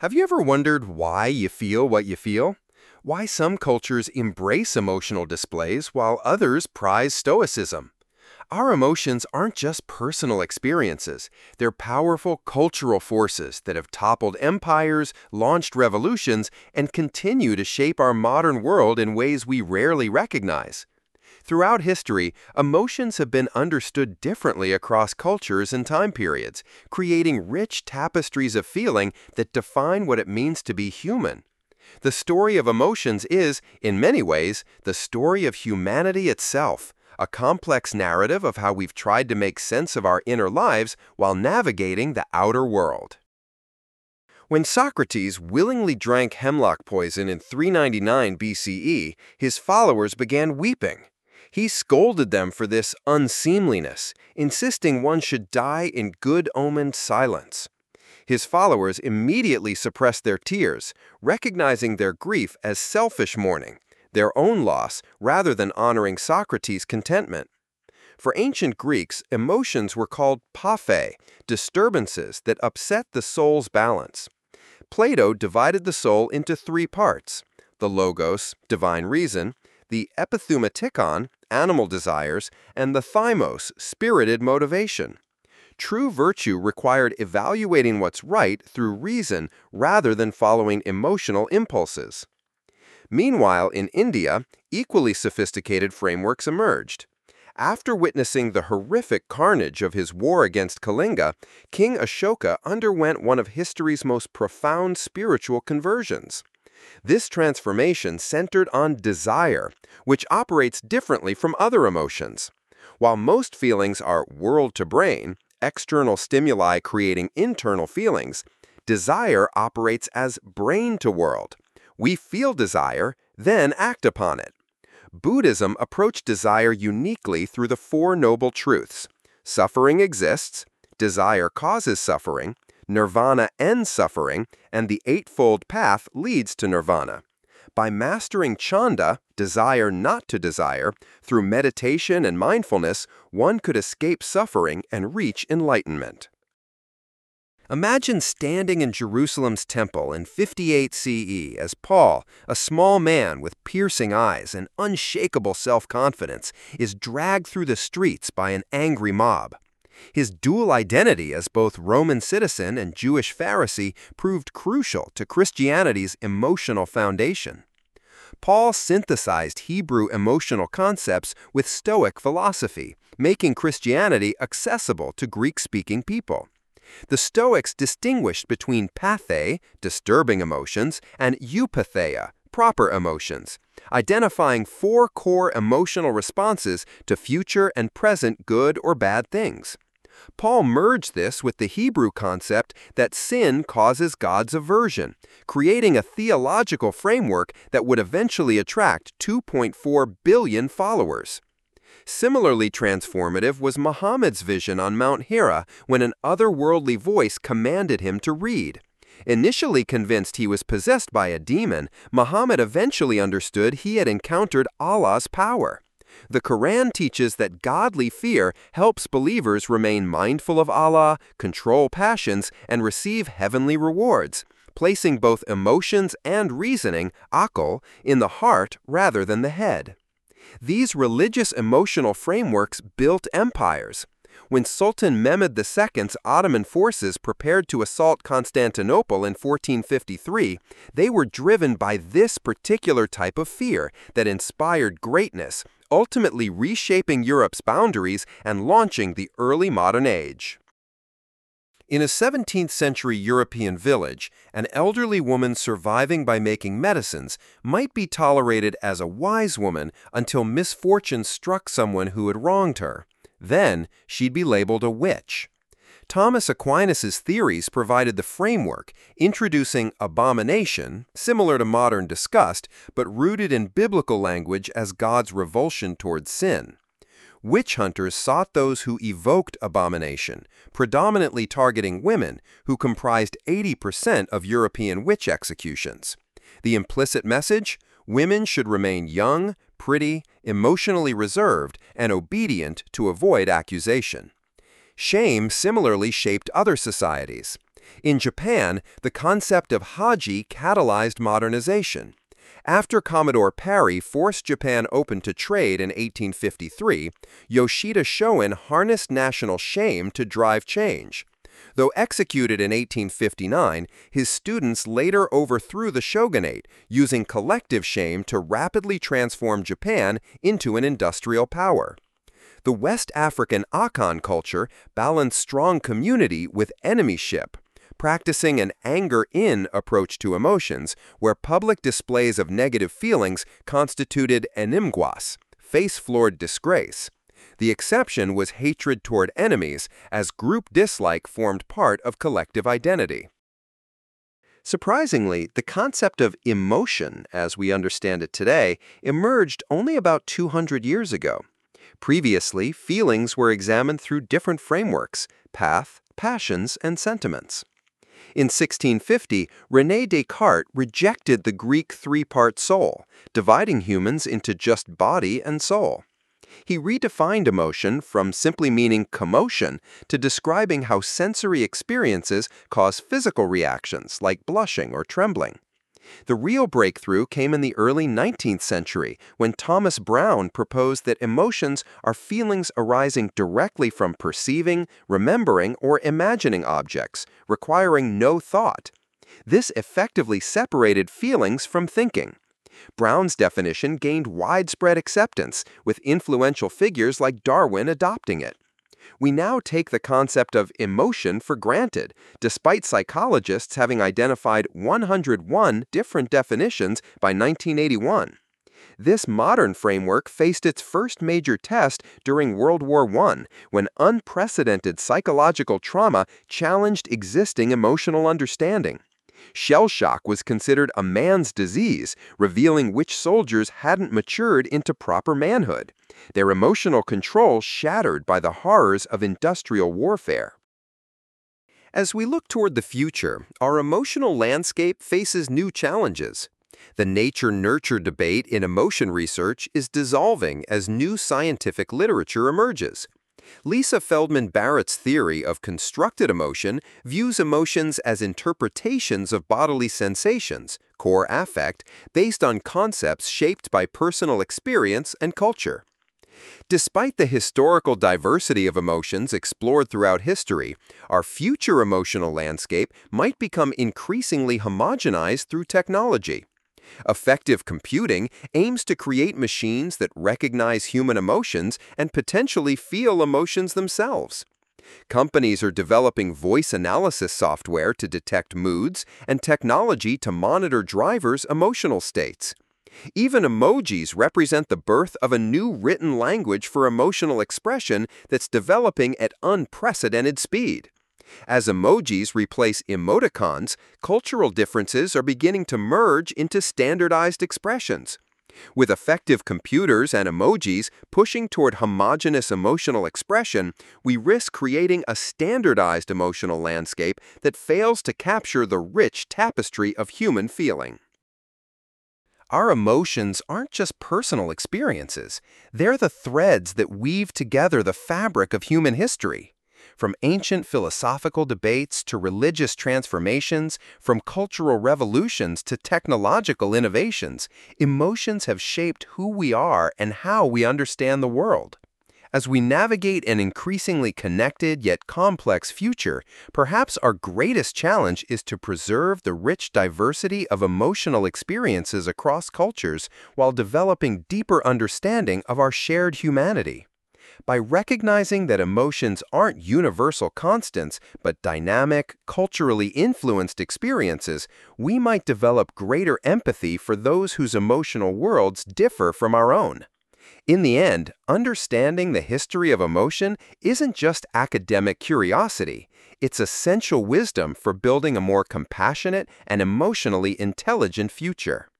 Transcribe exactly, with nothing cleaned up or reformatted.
Have you ever wondered why you feel what you feel? Why some cultures embrace emotional displays while others prize stoicism? Our emotions aren't just personal experiences. They're powerful cultural forces that have toppled empires, launched revolutions, and continue to shape our modern world in ways we rarely recognize. Throughout history, emotions have been understood differently across cultures and time periods, creating rich tapestries of feeling that define what it means to be human. The story of emotions is, in many ways, the story of humanity itself, a complex narrative of how we've tried to make sense of our inner lives while navigating the outer world. When Socrates willingly drank hemlock poison in three ninety-nine B C E, his followers began weeping. He scolded them for this unseemliness, insisting one should die in good-omened silence. His followers immediately suppressed their tears, recognizing their grief as selfish mourning, their own loss, rather than honoring Socrates' contentment. For ancient Greeks, emotions were called paphe, disturbances that upset the soul's balance. Plato divided the soul into three parts: the logos, divine reason; the epitheumatikon, animal desires; and the thymos, spirited motivation. True virtue required evaluating what's right through reason rather than following emotional impulses. Meanwhile, in India, equally sophisticated frameworks emerged. After witnessing the horrific carnage of his war against Kalinga, King Ashoka underwent one of history's most profound spiritual conversions. This transformation centered on desire, which operates differently from other emotions. While most feelings are world-to-brain, external stimuli creating internal feelings, desire operates as brain-to-world. We feel desire, then act upon it. Buddhism approached desire uniquely through the Four Noble Truths. Suffering exists, desire causes suffering, nirvana ends suffering, and the Eightfold Path leads to nirvana. By mastering chanda, desire not to desire, through meditation and mindfulness, one could escape suffering and reach enlightenment. Imagine standing in Jerusalem's temple in fifty-eight C E as Paul, a small man with piercing eyes and unshakable self-confidence, is dragged through the streets by an angry mob. His dual identity as both Roman citizen and Jewish Pharisee proved crucial to Christianity's emotional foundation. Paul synthesized Hebrew emotional concepts with Stoic philosophy, making Christianity accessible to Greek-speaking people. The Stoics distinguished between pathe, disturbing emotions, and eupatheia, proper emotions, identifying four core emotional responses to future and present good or bad things. Paul merged this with the Hebrew concept that sin causes God's aversion, creating a theological framework that would eventually attract two point four billion followers. Similarly transformative was Muhammad's vision on Mount Hira when an otherworldly voice commanded him to read. Initially convinced he was possessed by a demon, Muhammad eventually understood he had encountered Allah's power. The Quran teaches that godly fear helps believers remain mindful of Allah, control passions, and receive heavenly rewards, placing both emotions and reasoning, aql, in the heart rather than the head. These religious emotional frameworks built empires. When Sultan Mehmed the Second's Ottoman forces prepared to assault Constantinople in fourteen fifty-three, they were driven by this particular type of fear that inspired greatness, ultimately reshaping Europe's boundaries and launching the early modern age. In a seventeenth century European village, an elderly woman surviving by making medicines might be tolerated as a wise woman until misfortune struck someone who had wronged her. Then she'd be labeled a witch. Thomas Aquinas' theories provided the framework, introducing abomination, similar to modern disgust, but rooted in biblical language as God's revulsion towards sin. Witch hunters sought those who evoked abomination, predominantly targeting women, who comprised eighty percent of European witch executions. The implicit message? Women should remain young, pretty, emotionally reserved, and obedient to avoid accusation. Shame similarly shaped other societies. In Japan, the concept of Haji catalyzed modernization. After Commodore Perry forced Japan open to trade in eighteen fifty-three, Yoshida Shoin harnessed national shame to drive change. Though executed in eighteen fifty-nine, his students later overthrew the shogunate, using collective shame to rapidly transform Japan into an industrial power. The West African Akan culture balanced strong community with enemyship, practicing an anger-in approach to emotions, where public displays of negative feelings constituted enimgwas, face-floored disgrace. The exception was hatred toward enemies, as group dislike formed part of collective identity. Surprisingly, the concept of emotion, as we understand it today, emerged only about two hundred years ago. Previously, feelings were examined through different frameworks: path, passions, and sentiments. In sixteen fifty, René Descartes rejected the Greek three-part soul, dividing humans into just body and soul. He redefined emotion from simply meaning commotion to describing how sensory experiences cause physical reactions like blushing or trembling. The real breakthrough came in the early nineteenth century when Thomas Browne proposed that emotions are feelings arising directly from perceiving, remembering, or imagining objects, requiring no thought. This effectively separated feelings from thinking. Browne's definition gained widespread acceptance, with influential figures like Darwin adopting it. We now take the concept of emotion for granted, despite psychologists having identified one hundred one different definitions by nineteen eighty-one. This modern framework faced its first major test during World War One, when unprecedented psychological trauma challenged existing emotional understanding. Shell shock was considered a man's disease, revealing which soldiers hadn't matured into proper manhood, their emotional control shattered by the horrors of industrial warfare. As we look toward the future, our emotional landscape faces new challenges. The nature-nurture debate in emotion research is dissolving as new scientific literature emerges. Lisa Feldman Barrett's theory of constructed emotion views emotions as interpretations of bodily sensations, core affect, based on concepts shaped by personal experience and culture. Despite the historical diversity of emotions explored throughout history, our future emotional landscape might become increasingly homogenized through technology. Effective computing aims to create machines that recognize human emotions and potentially feel emotions themselves. Companies are developing voice analysis software to detect moods and technology to monitor drivers' emotional states. Even emojis represent the birth of a new written language for emotional expression that's developing at unprecedented speed. As emojis replace emoticons, cultural differences are beginning to merge into standardized expressions. With effective computers and emojis pushing toward homogeneous emotional expression, we risk creating a standardized emotional landscape that fails to capture the rich tapestry of human feeling. Our emotions aren't just personal experiences. They're the threads that weave together the fabric of human history. From ancient philosophical debates to religious transformations, from cultural revolutions to technological innovations, emotions have shaped who we are and how we understand the world. As we navigate an increasingly connected yet complex future, perhaps our greatest challenge is to preserve the rich diversity of emotional experiences across cultures while developing deeper understanding of our shared humanity. By recognizing that emotions aren't universal constants, but dynamic, culturally influenced experiences, we might develop greater empathy for those whose emotional worlds differ from our own. In the end, understanding the history of emotion isn't just academic curiosity. It's essential wisdom for building a more compassionate and emotionally intelligent future.